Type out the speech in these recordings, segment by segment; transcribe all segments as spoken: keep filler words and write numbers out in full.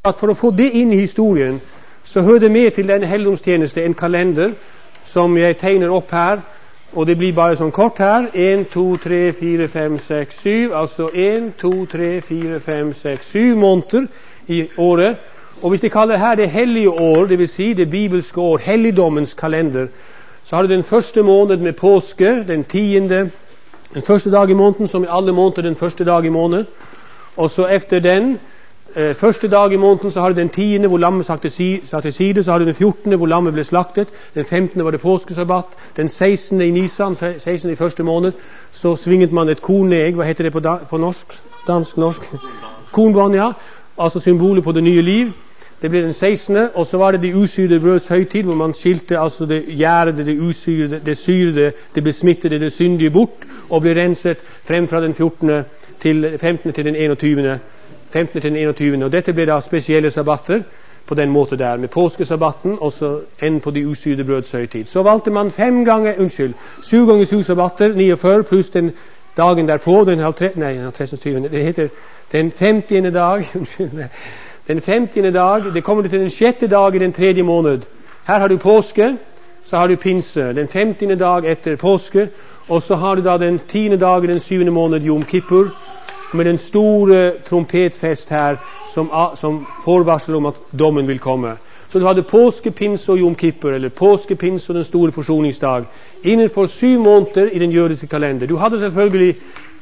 At for å få det inn i historien, så hører det med til denne helligdomstjeneste en kalender som jeg tegner opp her, og det blir bare sånn kort her. en, to, tre, fire, fem, seks, syv, altså en, to, tre, fire, fem, seks, syv måneder i året. Og hvis de kaller her det hellige år, det vil si det bibelske år, helligdommens kalender, så har du den første måned med påske, den tiende, den første dag i måneden, som i alle måneder den første dag i måned. Og så efter den eh, første dag i måneden så har du den tiende hvor lammet satt til side, så har du den fjortende hvor lammet ble slaktet, den femtende var det påskesabbat, den sekstende i Nisan, sekstende i første måned, så svinget man et korneg, hva heter det på, da, på norsk? Dansk, norsk? Kornvann, ja. Altså symbolet på det nye liv. Det ble den sekstende, og så var det de usyrede brøds høytid, hvor man skilte altså det gjærede, det usyrede, det syrede, det besmittede, det syndige bort, og ble renset frem fra den fjortende til femtende til den enogtyvende. femtende til den enogtyvende, og dette ble da spesielle sabbater på den måten der, med påskesabbaten, og så enn på de usyrede brøds høytid. Så valgte man fem ganger, unnskyld, syv ganger syv sabbater, niogfyrre, pluss den dagen derpå, den halvtre, nei, den halvtrettende, det heter den femtiende dag, unnskyld, den femtiende dag, det kommer til den sjette dag i den tredje måned. Her har du påske, så har du pinse, den femtiende dag etter påske, og så har du da den tiende dag i den syvende måned, Jom Kippur, med den store trompetfest her, som, som forvarsler om at dommen vil komme. Så du hadde påske, pinse og Jom Kippur, eller påske, pinse og den store forsoningsdag, innenfor syv måneder i den jødiske kalender. Du hadde selvfølgelig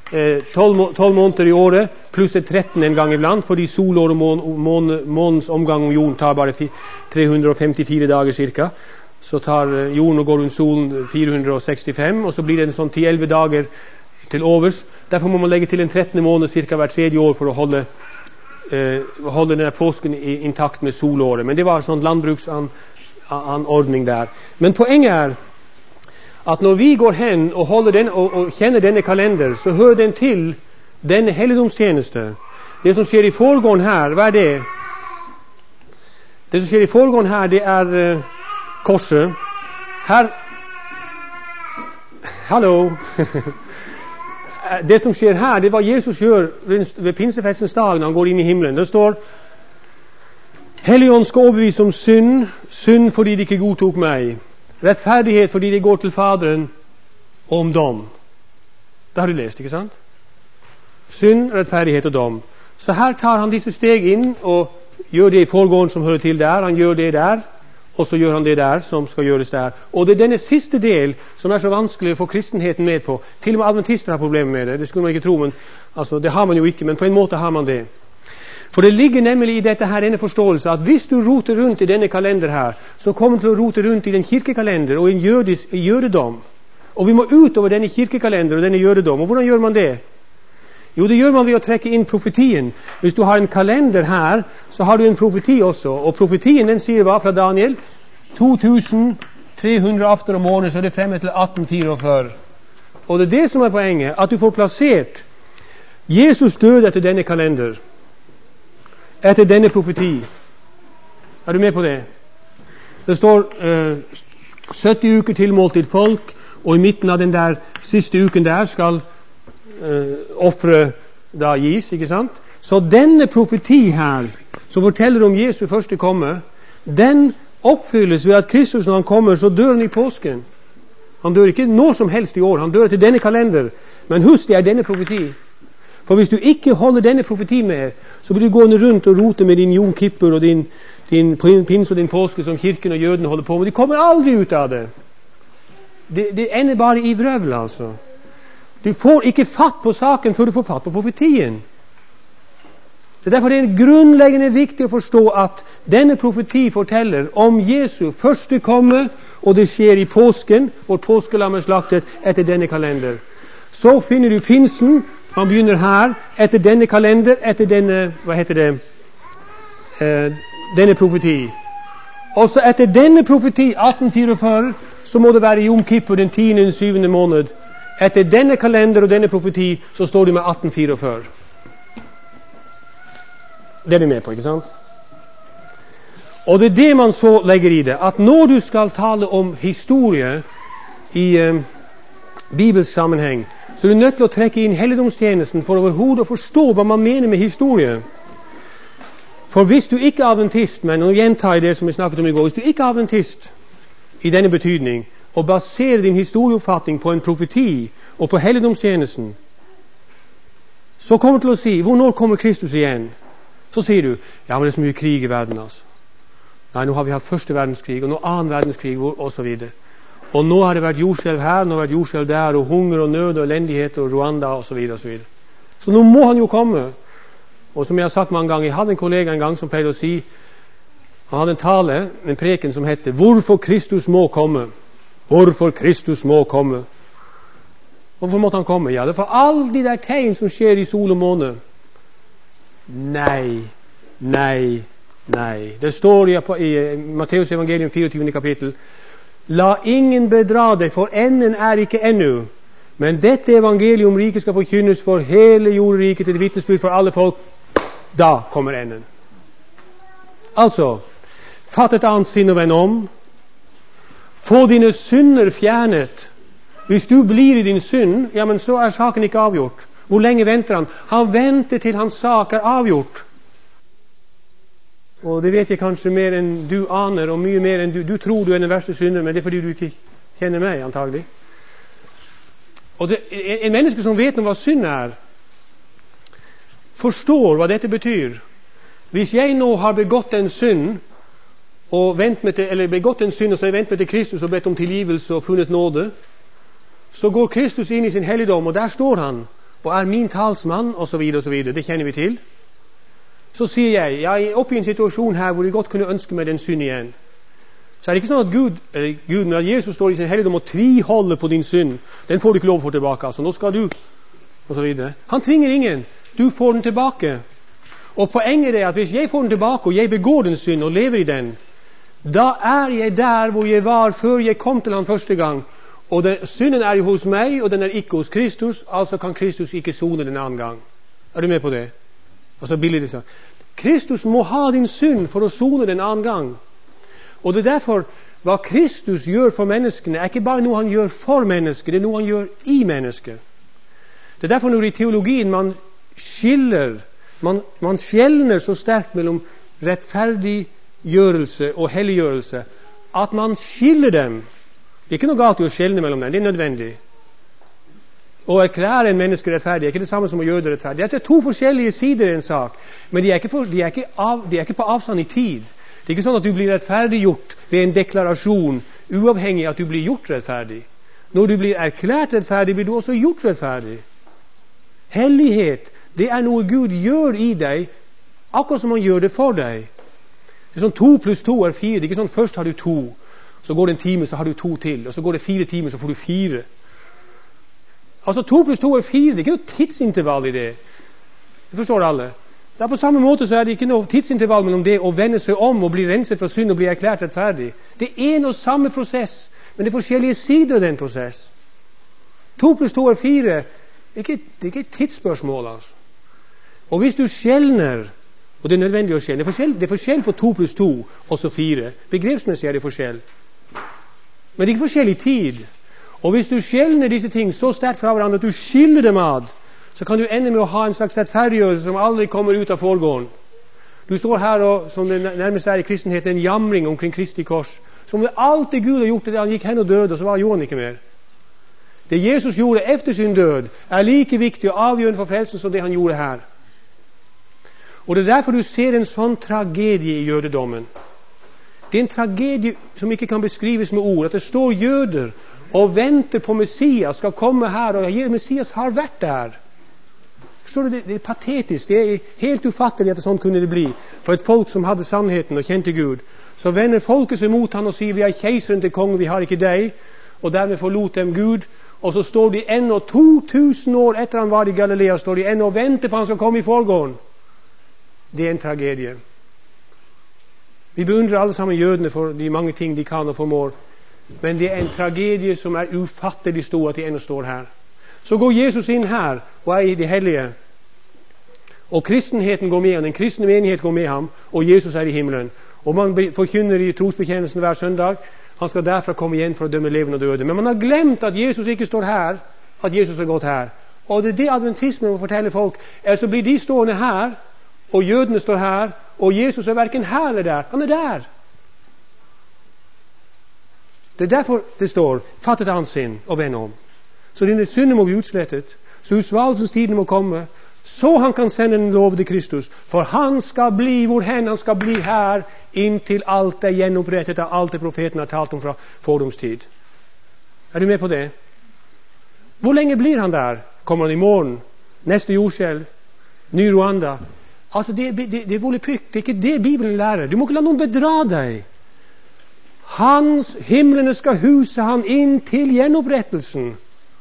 tolv måneder i året, pluss et tretten en gang iblant, fordi solår og mån, mån, månens omgang om jorden tar bare tre hundre og femtifire dager cirka. Så tar jorden og går rundt solen fire hundre og sekstifem, og så blir det en sånn ti til elleve dager til overs. Derfor må man legge til en trettende måned cirka hver tredje år for å holde, eh, holde denne påsken i, intakt med solåret. Men det var en sånn landbruksanordning der. Men poenget er at når vi går hen og, holder den, og, og kjenner denne kalender, så hører den til denne helligdomstjeneste. Det som skjer i foregående her, hva er det? Det som skjer i foregående her, det er uh, korset. Her Hallo! Det som skjer her, det er hva Jesus gjør ved pinsefestens dag når han går inn i himmelen. Det står Helligånd skal overbevise om synd, synd fordi de ikke godtok meg. Rettferdighet fordi de går til Faderen, og om dom. Det har du lest, ikke sant? Synd, rettferdighet og dom. Så her tar han disse steg inn og gjør det i foregående som hører til der. Han gjør det der, og så gjør han det der som skal gjøres der. Og det er denne siste del som er så vanskelig å få kristenheten med på. Til og med adventister har problemer med det. Det skulle man ikke tro, men altså, det har man jo ikke, men på en måte har man det. For det ligger nemlig i dette her denne forståelse at hvis du roter rundt i denne kalender her, så kommer du til å rote rundt i den kirkekalender og i en jødis, jødedom. Og vi må ut over denne kirkekalender og denne jødedom. Og hvordan gjør man det? Jo, det gjør man ved å trekke inn profetien. Hvis du har en kalender her, så har du en profeti også. Og profetien den sier hva fra Daniel? to tusen tre hundre aften om morgenen, så er det fremme til atten fireogfyrre. Og det er det som er poenget, at du får plassert Jesus døde etter denne kalender. Etter denne profeti. Er du med på det? Det står uh, sytti uker tilmåltid folk, og i midten av den der siste uken der skal uh, offre da gis, ikke sant? Så denne profeti her, som forteller om Jesu første komme, den oppfylles ved at Kristus når han kommer, så dør han i påsken. Han dør ikke når som helst i år, han dør til denne kalender. Men husk, det er denne profeti. For hvis du ikke holder denne profeti med, så blir du gående rundt og rote med din Jom Kippur og din, din pins og din påske som kirken og jødene holder på med. De kommer aldri ut av det. Det, det ender bare i vrøvl, altså. Du får ikke fatt på saken før du får fatt på profetien. Så derfor er det grunnleggende viktig å forstå at denne profeti forteller om Jesu første komme, og det skjer i påsken, hvor påskelammet er slaktet etter denne kalender. Så finner du pinsen. Han begynner her, etter denne kalender, etter denne, hva heter det, eh, denne profeti. Og så etter denne profeti, atten fireogfyrre, så må det være Jom Kippur, den tiende, den syvende måned. Etter denne kalender og denne profeti, så står det med atten fireogfyrre. Det er vi med på, ikke sant? Og det er det man så legger i det, at når du skal tale om historie i eh, Bibels sammenheng, så er du nødt til å trekke inn helligdomstjenesten for overhodet å forstå hva man mener med historie. For hvis du ikke er adventist, men nå gjentar jeg det som vi snakket om i går, hvis du ikke er adventist i denne betydning, og baserer din historieoppfatning på en profeti og på helligdomstjenesten, så kommer du til å si, hvor når kommer Kristus igjen? Så sier du, ja, men det er så mye krig i verden, altså. Nei, nå har vi hatt første verdenskrig, og nå annen verdenskrig, og så videre. Og nå har det vært jordskjelv her, nå har det vært jordskjelv der, og hunger og nød og elendighet og Rwanda, og så videre, og så videre. Så nå må han jo komme. Og som jeg har sagt mange ganger, jeg hadde en kollega en gang som pleide å si, han hadde en tale, en preken som hette, hvorfor Kristus må komme? Hvorfor Kristus må komme? Hvorfor måtte han komme? Ja, det er for alle de der tegn som skjer i sol og måne. Nei, nei, nei. Det står i, i Matteus evangelium fireogtyvende kapittel, la ingen bedra deg, for enden er ikke ennå. Men dette evangelium om riket skal forkynnes for hele jordriket til vitnesbyrd for alle folk. Da kommer enden. Altså, fatt et annet sinn og vend om. Få dine synder fjernet. Hvis du blir i din synd, ja, men så er saken ikke avgjort. Hvor lenge venter han? Han venter til hans sak er avgjort. Og det vet jeg kanskje mer enn du aner, og mye mer enn du, du tror du er den verste synder, men det er fordi du ikke kjenner meg, antagelig. Og det, en, en menneske som vet noe hva synd er, forstår hva dette betyr. Hvis jeg nå har begått en synd, og vent med til, eller begått en synd, og så har jeg ventet med til Kristus og bedt om tilgivelse og funnet nåde, så går Kristus inn i sin helligdom, og der står han, og er min talsmann, og så videre, og så videre. Det kjenner vi til. Så sier jeg, jeg er oppe i en situasjon her hvor jeg godt kunne ønske meg den synd igjen. Så er det ikke sånn at Gud, eller Gud, men at Jesus står i sin helligdom og tviholder på din synd. Den får du ikke lov å få tilbake, altså. Nå skal du, og så videre. Han tvinger ingen. Du får den tilbake. Og poenget er at hvis jeg får den tilbake, og jeg begår den synd og lever i den, da er jeg der hvor jeg var før jeg kom til han første gang. Og den, synden er jo hos meg, og den er ikke hos Kristus, altså kan Kristus ikke sone den annen gang. Er du med på det? Altså billig sånn. Kristus må ha din synd for å sone den annen gang. Og det er derfor hva Kristus gjør for menneskene er ikke bare noe han gjør for mennesker, det er noe han gjør i mennesker. Det er derfor når i teologien man skiller, man, man skjelner så sterkt mellom rettferdiggjørelse og helliggjørelse, at man skiller dem. Det er ikke noe galt i å skjelne mellom dem, det er nødvendig. Å erklære en menneske rettferdig er ikke det samme som å gjøre det rettferdig. Dette er to forskjellige sider i en sak, men de er ikke, for, de er ikke, av, de er ikke på avstand i tid. Det er ikke sånn at du blir rettferdiggjort ved en deklarasjon, uavhengig av at du blir gjort rettferdig. Når du blir erklært rettferdig, blir du også gjort rettferdig. Hellighet, det er noe Gud gjør i deg, akkurat som han gjør det for deg. Det er sånn to pluss to er fire. Det er ikke sånn først har du to, så går det en time, så har du to til, og så går det fire timer, så får du fire. Altså to pluss to er fire, det er ikke noe tidsintervall i det. Det forstår alle. Det er på samme måte så er det ikke noe tidsintervall mellom det å vende seg om og bli renset fra synd og bli erklært rettferdig. Det er en og samme prosess, men det er forskjellige sider av den prosess. To pluss to er fire, det er ikke, det er ikke et tidsspørsmål, altså. Og hvis du skjelner, og det er nødvendig å skjelne, det er forskjell, det er forskjell på to pluss to, og så fire. Begrepsmessig er det forskjell. Men det er ikke forskjell i tid. Og hvis du skjelner disse ting så sterkt fra hverandre at du skiller dem ad, så kan du ende med å ha en slags rettferdiggjørelse som aldri kommer ut av foregående. Du står her og, som det nærmest er i kristenheten, en jamring omkring Kristi kors. Som det alt det Gud har gjort, det han gikk hen og døde, og så var gjorde han ikke mer. Det Jesus gjorde efter sin død, er like viktig og avgjørende for frelsen som det han gjorde her. Og det er derfor du ser en sånn tragedie i jødedommen. Det er en tragedie som ikke kan beskrives med ord. At det står jøder og venter på Messias skal komme her, og Messias har vært der. Forstår du, det, det er patetisk, det er helt ufattelig at det sånn kunne det bli. For et folk som hadde sannheten og kjente Gud, så vender folket seg mot han og sier, vi har keiseren til kongen, vi har ikke deg, og dermed forlot dem Gud. Og så står de ennå to tusen år etter han var i Galilea, står de ennå og venter på han skal komme i foregående. Det er en tragedie. Vi beundrer alle sammen jødene for de mange ting de kan og formår, men det er en tragedie som er ufattelig stor at de ennå står her. Så går Jesus inn her og er i det hellige, og kristenheten går med ham, den kristne menighet går med ham, og Jesus er i himmelen. Og man forkynner i trosbekjennelsen hver søndag, han skal derfra komme igjen for å dømme levende og døde. Men man har glemt at Jesus ikke står her, at Jesus har gått her. Og det er det adventismen må fortelle folk. Ellers så blir de stående her og jødene står her, og Jesus er hverken her eller der. Han er der. Det er derfor det står, fattet hans synd og vend om. Så dine synder må bli utslettet, så utvalgelsens tiden må komme, så han kan sende den lovede Kristus. For han skal bli hvor hen, han skal bli her, inntil alt er gjennomprettet av alt det profeten har talt om fra fordomstid. Er du med på det? Hvor lenge blir han der? Kommer han i morgen? Neste jordskjelv? Ny Rwanda? Altså, det, det, det er volapyk. Det er ikke det Bibelen lærer. Du må ikke la noen bedra deg. Hans himlene skal huse han inn til gjenopprettelsen.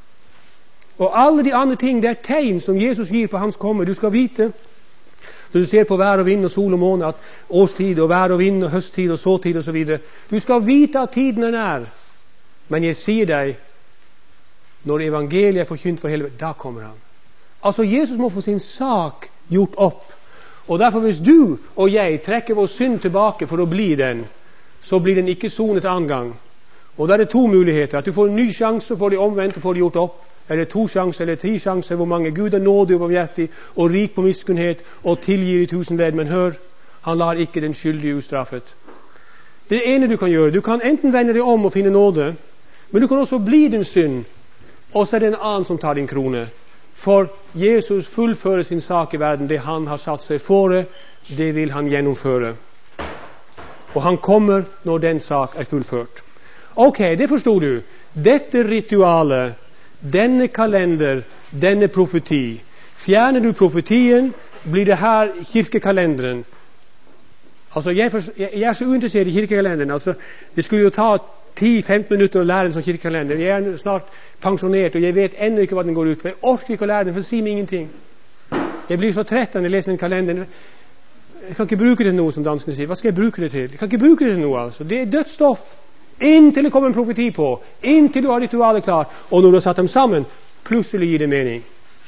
Og alle de andre ting, det er tegn som Jesus gir på hans komme. Du skal vite, når du ser på vær og vind og sol og måne, at årstid og vær og vind og høsttid og såtid og så videre. Du skal vite at tiden er nær. Men jeg sier deg, når evangeliet er forkynt for hele, da kommer han. Altså, Jesus må få sin sak gjort opp. Og derfor, hvis du og jeg trekker vår synd tilbake for å bli den, så blir den ikke sonet annen gang. Og da er det to muligheter. At du får en ny sjanse, får de omvendt og får de gjort opp. Eller to sjanser, eller tre sjanser, hvor mange Gud er nådig og barmhjertig og rik på miskunnhet og tilgir i tusen ledd. Men hør, han lar ikke den skyldige ustraffet. Det er det ene du kan gjøre. Du kan enten vende deg om og finne nåde, men du kan også bli din synd, og så er det en annen som tar din krone. For Jesus fullfører sin sak i verden. Det han har satt seg fore, det vil han gjennomføre. Og han kommer når den sak er fullført. Ok, det forstod du. Dette ritualet, denne kalender, denne profeti. Fjerner du profetien, blir det her kirkekalenderen. Altså, jeg, jeg, jeg er så uinteressert i kirkekalenderen. Altså, det skulle jo ta ti til femten minutter å lære en sånn kirkekalender. Jeg er snart pensjonert, og jeg vet ennå ikke hva den går ut på. Jeg orker ikke å lære den, for det sier meg ingenting. Jeg blir så trett når jeg leser den kalenderen. Jeg kan ikke bruke det til noe, som danskene sier. Hva skal jeg bruke det til? Jeg kan ikke bruke det til noe, altså. Det er dødsstoff. Inntil det kommer en profeti på. Inntil du har ritualet klart. Og når du har satt dem sammen, plutselig gir det mening.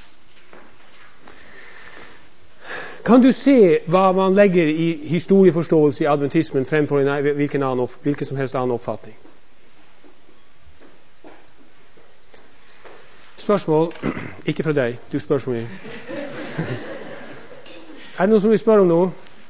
Kan du se hva man legger i historieforståelse i adventismen fremfor en, hvilken, annen, hvilken som helst annen oppfatning? Spørsmål? Ikke fra deg. Du spør så mye. Er det noen som vil spørre om noe?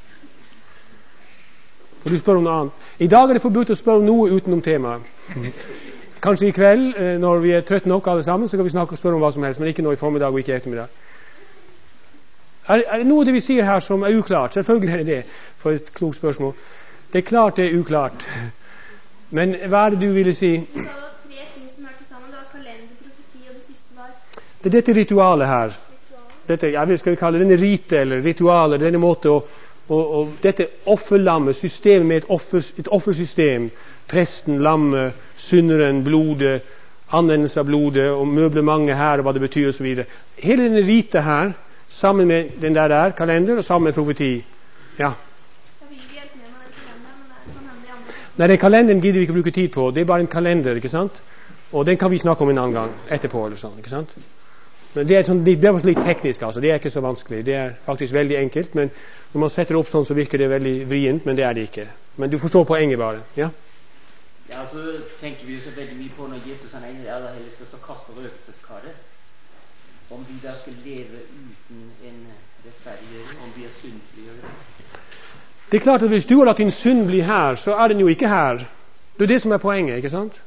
Og du spør om noe annet. I dag er det forbudt å spørre om noe utenom temaet. Kanskje i kveld, når vi er trøtt nok alle sammen, så kan vi snakke og spørre om hva som helst, men ikke nå i formiddag og ikke i ettermiddag. Er, er det noe det vi sier her som er uklart? Selvfølgelig er det det, for et klokt spørsmål. Det er klart det er uklart. Men hva er det du ville si? Du sa det var tre ting som hørte sammen. Det var kalender, profeti, og det siste var... Det er dette ritualet her. Dette, jeg skal vi kalle det denne rite, eller ritualet, denne måte å Og, og dette offerlammet, systemet med et, offer, et offersystem, presten, lammet, synderen, blodet, anvendelse av blodet, og møblementet her, og hva det betyr, og så videre. Hele denne rite her, sammen med den der der, kalender, og sammen med profeti. Ja. Jeg vil ikke hjelpe med med den kalenderen, men det kan hende de andre. Nei, den kalenderen gidder vi ikke bruke tid på. Det er bare en kalender, ikke sant? Og den kan vi snakke om en annen gang, etterpå, eller sånn, ikke sant? Men det er, sånn, det er litt teknisk, altså. Det er ikke så vanskelig. Det er faktisk veldig enkelt, men når man setter opp sånn, så virker det veldig vrient, men det er det ikke. Men du forstår poenget bare, ja? Ja, så tenker vi jo så veldig mye på når Jesus han er inne i det aller helligste, så kaster røkelseskaret. Om vi da skal leve uten en rettferdiggjøring, om vi er syndfrigjøring. Det er klart at hvis du har latt din synd bli her, så er den jo ikke her. Det er det som er poenget, ikke sant?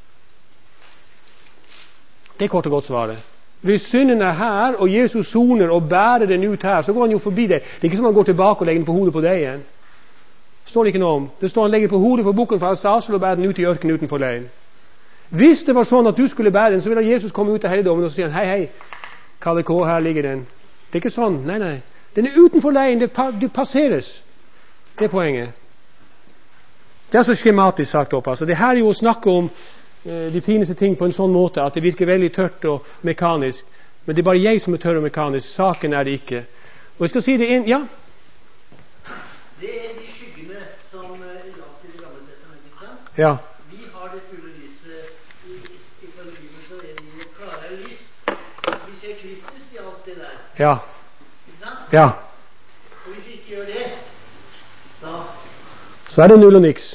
Det er kort og godt svaret. Hvis synden er her, og Jesus soner og bærer den ut her, så går han jo forbi det. Det er ikke som han går tilbake og legger den på hodet på deg igjen. Det står det ikke noe om. Det står han legger på hodet på bukken for Alsasel og bærer den ut i ørkenen utenfor leiren. Hvis det var sånn at du skulle bære den, så ville Jesus komme ut av helligdommen og si hei, hei, Kalle K, her ligger den. Det er ikke sånn, nei, nei. Den er utenfor leiren, det, pa, det passeres. Det er poenget. Det er så skjematisk sagt opp, altså. Det her er jo å snakke om de fineste ting på en sånn måte at det virker veldig tørt og mekanisk, men det er bare jeg som er tørr og mekanisk. Saken er det ikke. Og jeg skal si det en, ja? Det er de skyggene som i dag til det gamle testamentet, ikke sant? Ja. Vi har det fulle lyset i, i Bibelen, så er det jo klare lys. Vi ser Kristus i alt det der. Ja. Ikke sant? Ja. Og hvis vi ikke gjør det, da... Så er det null og niks.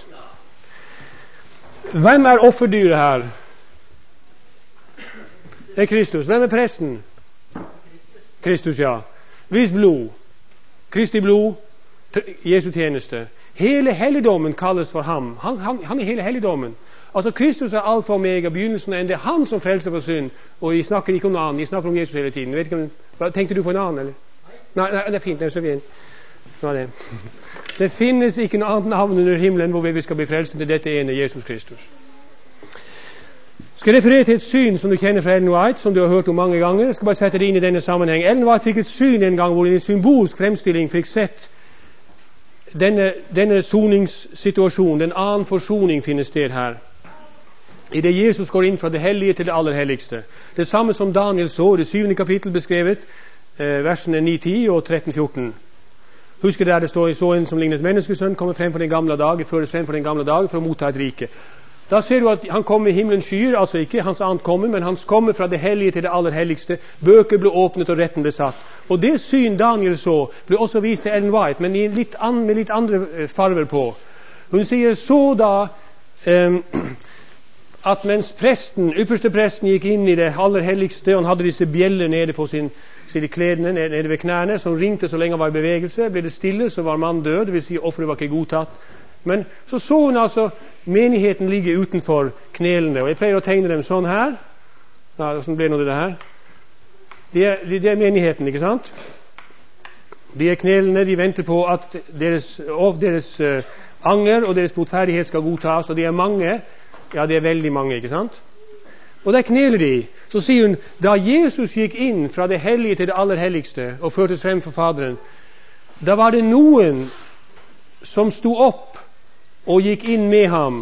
Hvem er offerdyret her? Det er Kristus. Hvem er presten? Kristus, ja. Hvis blod. Kristi blod, Jesu tjeneste. Hele helligdommen kalles for ham. Han, han, han er hele helligdommen. Altså Kristus er alfa og omega, begynnelsen og ende. Han som frelser for synd. Og jeg snakker ikke om noe annet, jeg snakker om Jesus hele tiden. Vet ikke om, tenkte du på en annen, eller? Nei, nei, det er fint, det er så fint. Nå det. Det finnes ikke noe annet navn under himmelen hvor vi skal bli frelst til dette ene, Jesus Kristus. Skal jeg referere til et syn som du kjenner fra Ellen White, som du har hørt om mange ganger. Jeg skal bare sette det inn i denne sammenheng. Ellen White fikk et syn en gang hvor i en symbolsk fremstilling fikk sett denne, denne soningssituasjonen, den annen forsoning finner sted her. I det Jesus går inn fra det hellige til det aller helligste. Det samme som Daniel så, det syvende kapittel beskrevet, eh, versene ni ti og tretten fjorten. Husker der det står i så en som lignet menneskesønn, kommer frem for den gamle dag, føres frem for den gamle dag for å motta et rike. Da ser du at han kommer i himmelens skyer, altså ikke hans annet kommer, men han kommer fra det hellige til det aller helligste. Bøker ble åpnet og retten ble satt. Og det syn Daniel så ble også vist til Ellen White, men i litt an, med litt andre farver på. Hun sier så da um, at mens presten, ypperste presten gikk inn i det aller helligste, og han hadde disse bjeller nede på sin, sine kledene, nede ved knærne, som ringte så lenge han var i bevegelse, ble det stille, så var mannen død, det vil si offeret var ikke godtatt. Men så så hun altså menigheten ligge utenfor knelene, og jeg pleier å tegne dem sånn her. Ja, sånn ble nå det her. Det er, det er menigheten, ikke sant? De er knelene, de venter på at deres, of deres uh, anger og deres botferdighet skal godtas, og de er mange. Ja, det er veldig mange, ikke sant? Og der kneler de. Så sier hun, da Jesus gikk inn fra det hellige til det aller helligste og førtes frem for Faderen, da var det noen som sto opp og gikk inn med ham.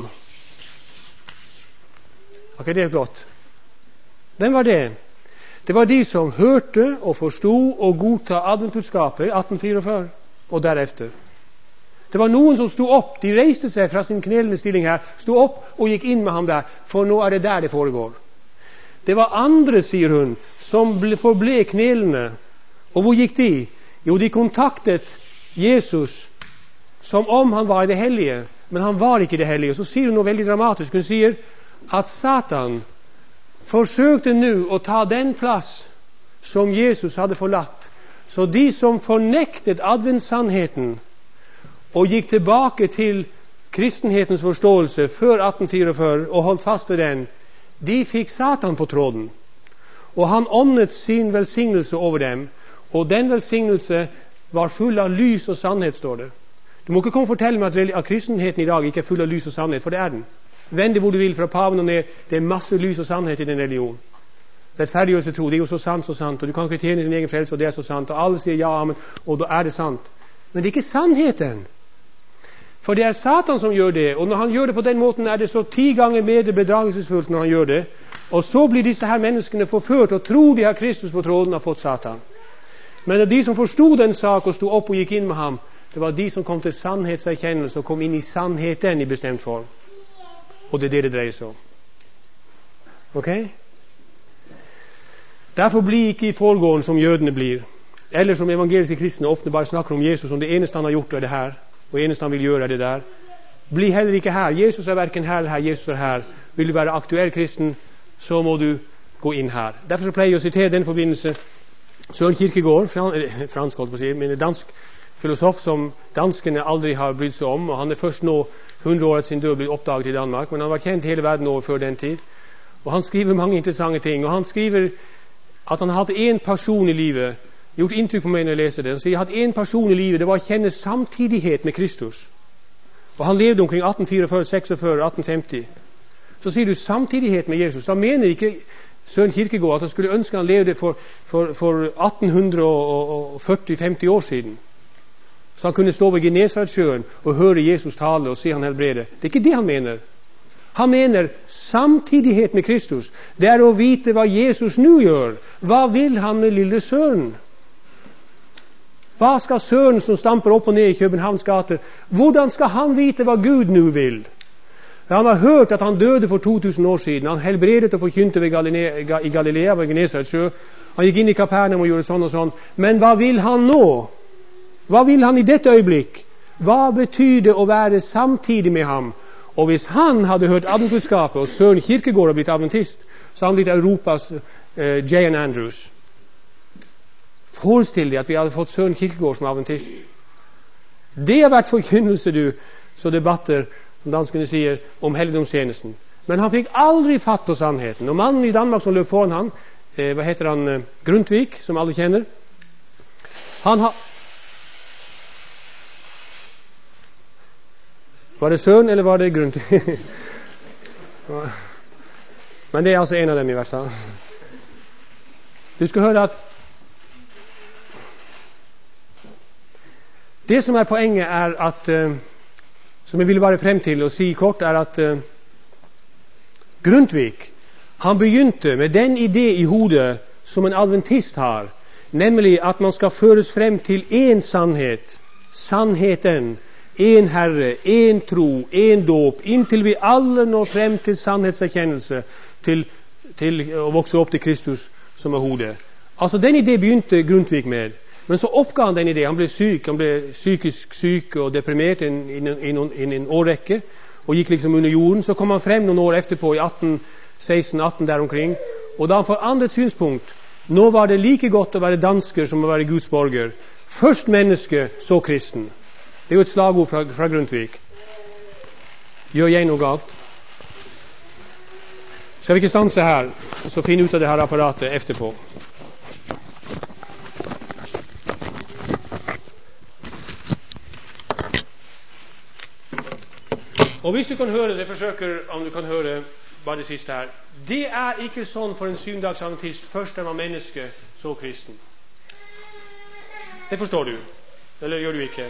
Ok, det er godt. Hvem var det? Det var de som hørte og forstod og godta adventbudskapet i atten fireogfyrre og derefter. Det var noen som sto opp, de reiste seg fra sin knelende stilling her, sto opp og gikk inn med ham der, for nå er det der det foregår. Det var andre, sier hun, som ble, forble knelende. Og hvor gikk de? Jo, de kontaktet Jesus som om han var i det hellige, men han var ikke i det hellige. Så sier hun noe veldig dramatisk. Hun sier at Satan forsøkte nå å ta den plass som Jesus hadde forlatt. Så de som fornektet adventssannheten og gikk tilbake til kristenhetens forståelse før atten fireogfyrre og holdt fast ved den, de fikk Satan på tråden. Og han åndet sin velsignelse over dem, og den velsignelse var full av lys og sannhet, står det. Du må ikke komme og fortelle meg at, at kristenheten i dag ikke er full av lys og sannhet, for det er den. Vend det hvor du vil, fra paven og ned, det er masse lys og sannhet i den religion. Rettferdiggjørelse tro, det er jo så sant, så sant, og du kan ikke tjene din egen frelse, og det er så sant, og alle sier ja, amen, og da er det sant. Men det er ikke sannheten. For det er Satan som gjør det, og når han gjør det på den måten, er det så ti ganger mer bedragelsesfullt når han gjør det. Og så blir disse her menneskene forført og tror de har Kristus på tråden og har fått Satan. Men det er de som forstod den sak og stod opp og gikk inn med ham, det var de som kom til sannhetserkjennelse og kom inn i sannheten i bestemt form. Og det er det det dreier seg om. Ok? Derfor blir ikke i foregående som jødene blir, eller som evangeliske kristne ofte bare snakker om Jesus som det eneste han har gjort er det her, og det eneste han vil gjøre er det der. Bli heller ikke her. Jesus er hverken her eller her, Jesus er her. Vil du være aktuell kristen, så må du gå inn her. Derfor så pleier jeg å sitere den forbindelse Søren Kierkegaard, fransk holdt på å si, men en dansk filosof som danskene aldri har brydd seg om, og han er først nå hundre år etter sin død blitt oppdaget i Danmark, men han var kjent hele verden over før den tid. Og han skriver mange interessante ting, og han skriver at han hadde en person i livet, gjort inntrykk på meg når jeg leser det, han sier, jeg hadde en person i livet, det var å kjenne samtidighet med Kristus. Og han levde omkring atten fireogfyrre, seksogfyrre, atten femti. Så sier du samtidighet med Jesus, da mener ikke Søren Kierkegaard at han skulle ønske han levde for, for, for atten førti til femti år siden. Så han kunne stå ved Genesaretsjøen og høre Jesus tale og se han helbrede. Det er ikke det han mener. Han mener samtidighet med Kristus. Det er å vite hva Jesus nå gjør. Hva vil han med lille Søren? Hva skal Søren som stamper opp og ned i Københavns gater? Hvordan skal han vite hva Gud nå vil? Han har hørt at han døde for to tusen år siden. Han helbredet og forkynte ved Galilea, i Galilea ved Genesaretsjø. Han gikk inn i Kapernaum og gjorde sånn og sånn. Men hva vil han nå? Hva vil han i dette øyeblikk? Hva betyr det å være samtidig med ham? Og hvis han hadde hørt adventbudskapet, og Søren Kierkegaard har blitt adventist, så har han blitt Europas uh, J N Andrews. Forestill deg at vi hadde fått Søren Kierkegaard som adventist. Det har vært forkynnelse, du, så debatter, som danskene sier, om helligdomstjenesten. Men han fikk aldri fatt på sannheten. Og mannen i Danmark som løp foran han, eh, hva heter han, eh, Grundtvig, som alle kjenner, han har... Var det Søren, eller var det Grundtvig? Men det er altså en av dem i hvert fall. Du skal høre at det som er poenget er at, uh, som jeg ville bare frem til å si kort, er at uh, Grundtvig, han begynte med den idé i hodet som en adventist har, nemlig at man skal føres frem til én sannhet, sannheten, én Herre, én tro, én dåp, inntil vi alle når frem til sannhetserkjennelse, til, til å vokse opp til Kristus som er hodet. Altså den idé begynte Grundtvig med, men så oppga han den idé. Han ble syk, han ble psykisk syk og deprimert innen en årrekke, og gikk liksom under jorden. Så kom han frem noen år etterpå, i atten seksten atten der omkring, og da han forandret synspunkt. Nå var det like godt å være dansker som å være Guds borger. Først menneske, så kristen. Det er jo et slagord fra, fra Grundtvig. Gjør jeg noe galt? Skal vi ikke stanse her, så finne ut av det her apparatet etterpå. Og hvis du kan høre det, forsøker om du kan høre bare det siste her. Det er ikke sånn for en syvendagsadventist. Først er man menneske, så kristen. Det forstår du, eller gjør du ikke?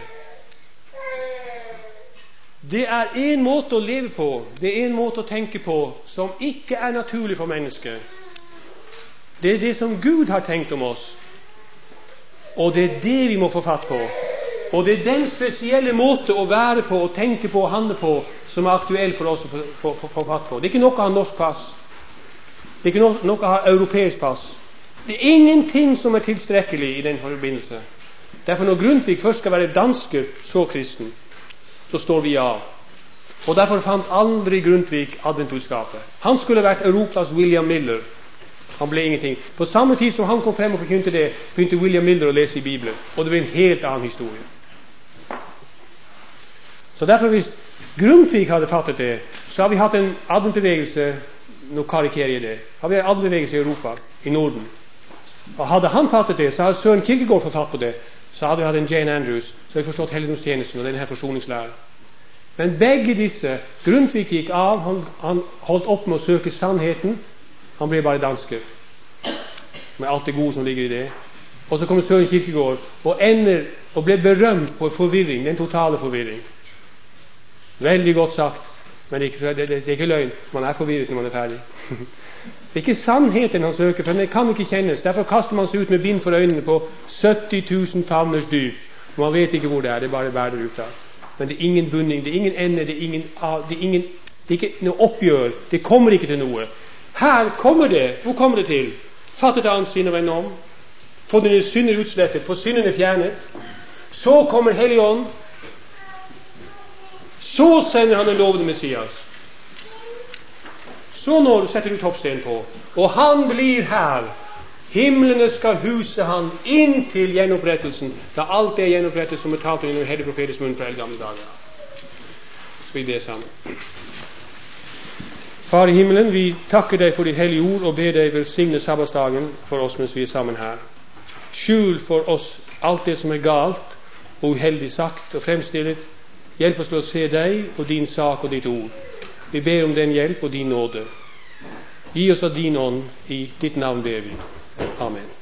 Det er en måte å leve på, det er en måte å tenke på som ikke er naturlig for mennesket. Det er det som Gud har tenkt om oss, og det er det vi må få fatt på. Og det er den spesielle måte å være på, og tenke på og handle på, som er aktuell for oss å få, få, få fatt på. Det er ikke nok å ha norsk pass, det er ikke nok, nok å ha europeisk pass. Det er ingenting som er tilstrekkelig i den forbindelse. Derfor når Grundtvig først skal være dansker, så kristen, så står vi av. Og derfor fant aldri Grundtvig adventbudskapet. Han skulle vært Europas William Miller. Han ble ingenting. På samme tid som han kom frem og forkynte det, begynte William Miller å lese i Bibelen. Og det ble en helt annen historie. Så derfor hvis Grundtvig hadde fattet det, så har vi hatt en adventbevegelse, nå karikerer jeg det, har vi en adventbevegelse i Europa, i Norden. Og hadde han fattet det, så hadde Søren Kierkegaard fått fatt på det, så hadde vi hatt en Jane Andrews, så hadde vi forstått helligdomstjenesten og denne forsoningslæren. Men begge disse, Grundtvig gikk av, han, han holdt opp med å søke sannheten, han ble bare dansker, med alt det gode som ligger i det. Og så kommer Søren Kierkegaard, og ender, og ble berømt på forvirring, den totale forvirring. Veldig godt sagt, men det er, det, det, det er ikke løgn, man er forvirret når man er ferdig. Det er ikke sannheten han søker, for den kan ikke kjennes. Derfor kaster man seg ut med bind for øynene på sytti tusen favners dyp. Man vet ikke hvor det er, det er bare bærer ut av. Men det er ingen bunning, det er ingen ende, det er, ingen, det er, ingen, det er ikke noe oppgjør, det kommer ikke til noe. Her kommer det, hvor kommer det til? Fattet av hans sinn og vende om, få dine synder utslettet, få syndene fjernet. Så kommer Helligånd, så sender han den lovede Messias. Så når setter du toppsten på, og han blir her. Himlene skal huse han inntil gjenopprettelsen, da alt er gjenopprettet som er talt under hellige profeters munn fra eldgamle dager. Skal vi be sammen. Far i himmelen, vi takker deg for ditt hellige ord og ber deg velsigne sabbatsdagen for oss mens vi er sammen her. Skjul for oss alt det som er galt og uheldig sagt og fremstillet. Hjelp oss til å se deg og din sak og ditt ord. Vi ber om den hjelp og din nåde. Gi oss av din ånd, i ditt navn ber vi. Amen.